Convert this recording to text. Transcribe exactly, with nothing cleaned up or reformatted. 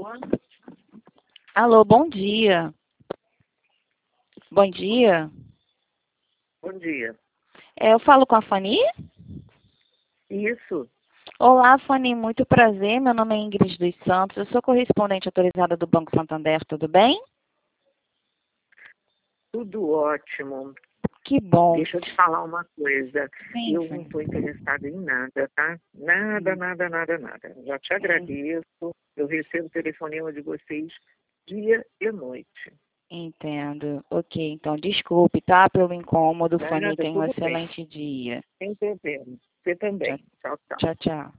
Alô? Alô, bom dia. Bom dia. Bom dia. É, eu falo com a Fanny? Isso, Olá, Fanny, muito prazer. Meu nome é Ingrid dos Santos. Eu sou correspondente autorizada do Banco Santander, tudo bem? tudo ótimo. Que bom. Deixa eu te falar uma coisa. Sim, Eu não Fanny. estou interessada em nada, tá? Nada, Hum. nada, nada, nada. Já te Hum. agradeço. Eu recebo o telefonema de vocês dia e noite. Entendo. Ok, então desculpe, tá? Pelo incômodo, Fanny. Nada, Tenha um tudo bem. excelente dia. Sem problema. Você Tchau, também. Tchau, tchau. tchau, tchau.